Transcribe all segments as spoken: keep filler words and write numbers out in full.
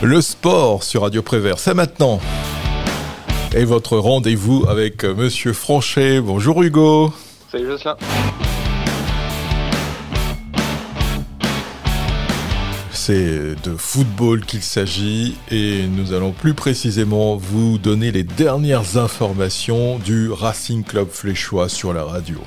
Le sport sur Radio Prévert, c'est maintenant. Et votre rendez-vous avec Monsieur Franchet. Bonjour Hugo. Salut Jocelyn. C'est de football qu'il s'agit et nous allons plus précisément vous donner les dernières informations du Racing Club Fléchois sur la radio.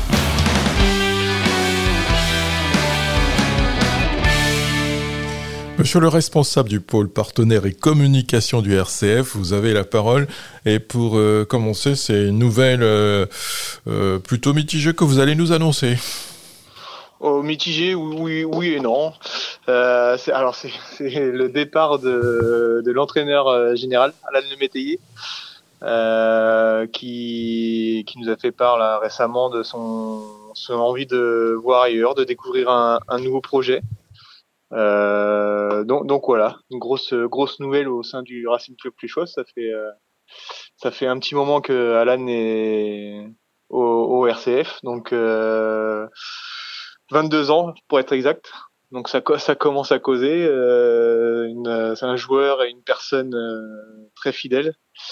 Monsieur le responsable du pôle partenaire et communication du R C F, vous avez la parole. Et pour euh, commencer, c'est une nouvelle euh, euh, plutôt mitigée que vous allez nous annoncer. Oh, mitigé, oui, oui et non. Euh, c'est, alors c'est, c'est le départ de, de l'entraîneur euh, général, Alan Lemétayer, euh, qui, qui nous a fait part là, récemment de son, son envie de voir ailleurs, de découvrir un, un nouveau projet. Euh, donc, donc voilà, une grosse grosse nouvelle au sein du Racing Club Fléchois. Ça fait euh, ça fait un petit moment que Alan est au, au R C F, donc euh, vingt-deux ans pour être exact. Donc ça ça commence à causer. Euh, une, c'est un joueur et une personne euh, très fidèle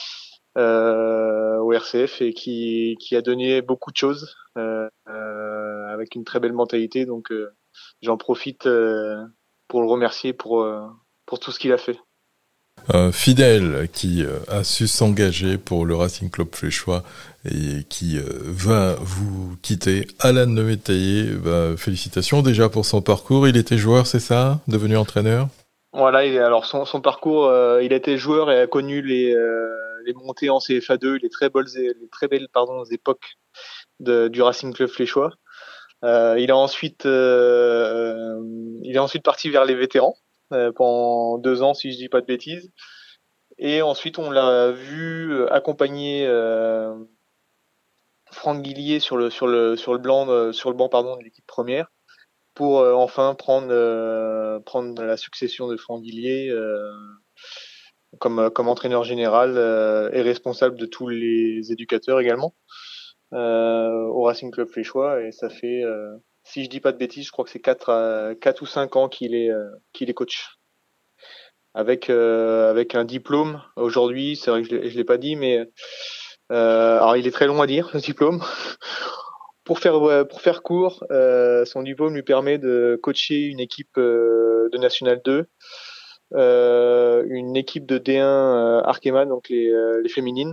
euh, au R C F et qui qui a donné beaucoup de choses euh, euh, avec une très belle mentalité. Donc euh, j'en profite. Euh, pour le remercier pour euh, pour tout ce qu'il a fait. Un fidèle qui euh, a su s'engager pour le Racing Club Fléchois et qui euh, va vous quitter. Alan Lemétayer, bah, félicitations déjà pour son parcours. Il était joueur, c'est ça, devenu entraîneur. Voilà, il est, alors son son parcours, euh, il a été joueur et a connu les euh, les montées en C F A deux, les très belles les très belles pardon époques de, du Racing Club Fléchois. Euh, il a ensuite, euh, il est ensuite parti vers les vétérans euh, pendant deux ans, si je dis pas de bêtises. Et ensuite, on l'a vu accompagner euh, Franck Guillier sur le sur le sur le blanc euh, sur le banc pardon de l'équipe première pour euh, enfin prendre euh, prendre la succession de Franck Guillier euh, comme comme entraîneur général euh, et responsable de tous les éducateurs également. Euh, au Racing Club Fléchois et ça fait euh, si je dis pas de bêtises je crois que c'est quatre euh, quatre ou cinq ans qu'il est euh, qu'il est coach avec euh, avec un diplôme aujourd'hui. C'est vrai que je l'ai, je l'ai pas dit mais euh, alors il est très long à dire, ce diplôme. Pour faire pour faire court, euh, son diplôme lui permet de coacher une équipe euh, de National deux, euh, une équipe de D un euh, Arkema, donc les euh, les féminines.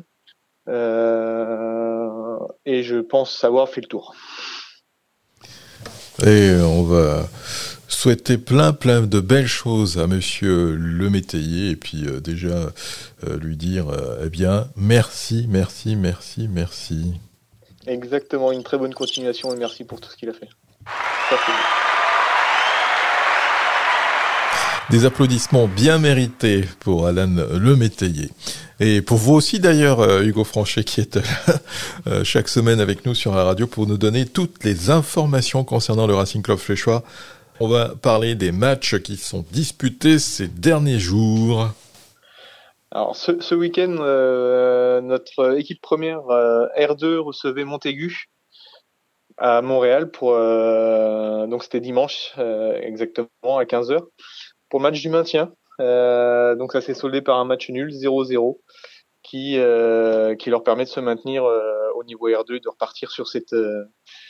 Euh, et je pense avoir fait le tour. Et on va souhaiter plein plein de belles choses à Monsieur Lemétayer et puis euh, déjà euh, lui dire euh, eh bien merci, merci, merci, merci. Exactement, une très bonne continuation et merci pour tout ce qu'il a fait. Ça fait bien. Des applaudissements bien mérités pour Alan Lemétayer. Et pour vous aussi d'ailleurs, Hugo Franchet, qui est là chaque semaine avec nous sur la radio pour nous donner toutes les informations concernant le Racing Club Fléchois. On va parler des matchs qui sont disputés ces derniers jours. Alors ce, ce week-end, euh, notre équipe première euh, R deux recevait Montaigu à Montréal pour euh, donc c'était dimanche euh, exactement à quinze heures pour le match du maintien. Euh, donc ça s'est soldé par un match nul zéro zéro qui euh, qui leur permet de se maintenir euh, au niveau R deux et de repartir sur cette euh,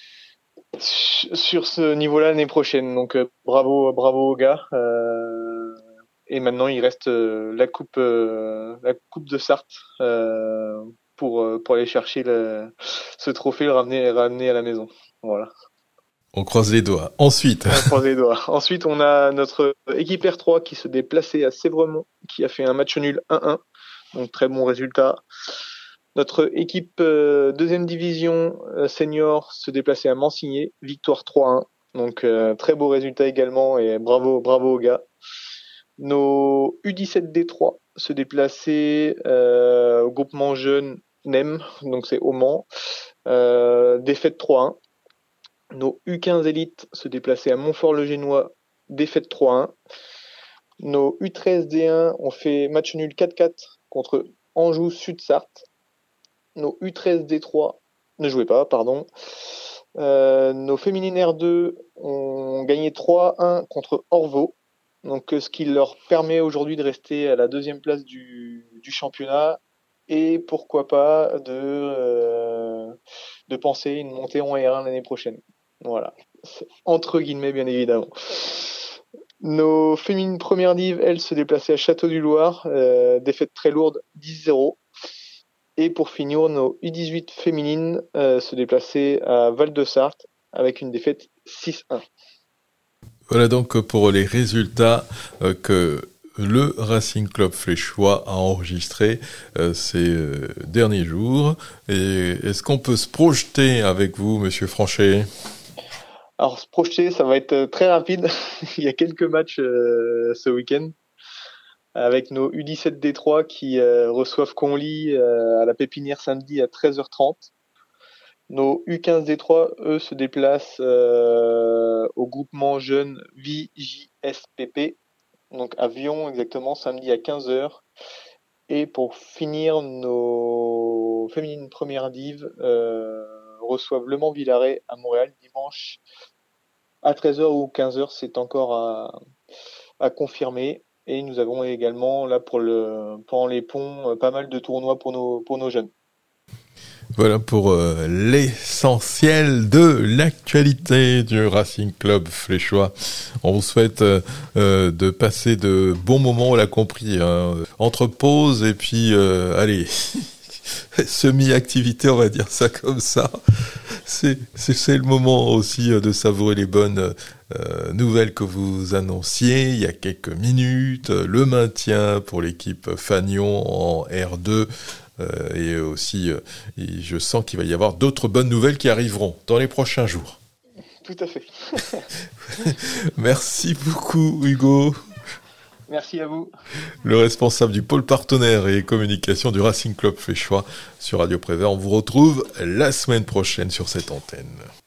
sur ce niveau-là l'année prochaine. Donc euh, bravo bravo aux gars. Euh, et maintenant il reste euh, la coupe euh, la coupe de Sarthe euh, pour euh, pour aller chercher le, ce trophée, le ramener ramener à la maison. Voilà. On croise les doigts. Ensuite. On croise les doigts. Ensuite, on a notre équipe R trois qui se déplaçait à Sévremont, qui a fait un match nul un un. Donc, très bon résultat. Notre équipe euh, deuxième division euh, senior se déplaçait à Mansigné, victoire trois un. Donc, euh, très beau résultat également et bravo, bravo aux gars. Nos U dix-sept D trois se déplaçaient euh, au groupement jeune N E M, donc c'est au Mans. Euh, défaite trois un. Nos U quinze élites se déplaçaient à Montfort-le-Génois, défaite trois un. Nos U treize D un ont fait match nul quatre quatre contre Anjou Sud-Sarthe. Nos U treize D trois ne jouaient pas, pardon. Euh, nos féminines R deux ont gagné trois un contre Orvaux. Donc, ce qui leur permet aujourd'hui de rester à la deuxième place du, du championnat et pourquoi pas de, euh, de penser une montée en R un l'année prochaine. Voilà. Entre guillemets, bien évidemment. Nos féminines premières div, elles, se déplaçaient à Château-du-Loir, euh, défaite très lourde, dix zéro. Et pour finir, nos U dix-huit féminines euh, se déplaçaient à Val-de-Sarthe avec une défaite six un. Voilà donc pour les résultats euh, que le Racing Club Fléchois a enregistrés euh, ces euh, derniers jours. Et est-ce qu'on peut se projeter avec vous, Monsieur Franchet ? Alors, se projeter, ça va être très rapide. Il y a quelques matchs euh, ce week-end avec nos U dix-sept D trois qui euh, reçoivent Conly euh, à la Pépinière samedi à treize heures trente. Nos U quinze D trois, eux, se déplacent euh, au groupement jeune V J S P P, donc à Vion exactement, samedi à quinze heures. Et pour finir, nos féminines premières div euh, reçoivent Le Mans-Villaret à Montréal dimanche à treize heures ou quinze heures, c'est encore à, à confirmer. Et nous avons également, là, pour le, pendant les ponts, pas mal de tournois pour nos, pour nos jeunes. Voilà pour euh, l'essentiel de l'actualité du Racing Club Fléchois. On vous souhaite euh, euh, de passer de bons moments, on l'a compris, hein, entre pause et puis, euh, allez, semi-activité, on va dire ça comme ça. C'est, c'est, c'est le moment aussi de savourer les bonnes euh, nouvelles que vous annonciez il y a quelques minutes. Le maintien pour l'équipe Fagnon en R deux. Euh, et aussi, euh, et je sens qu'il va y avoir d'autres bonnes nouvelles qui arriveront dans les prochains jours. Tout à fait. Merci beaucoup, Hugo. Merci à vous. Le responsable du pôle partenaire et communication du Racing Club Fléchois sur Radio Prévert. On vous retrouve la semaine prochaine sur cette antenne.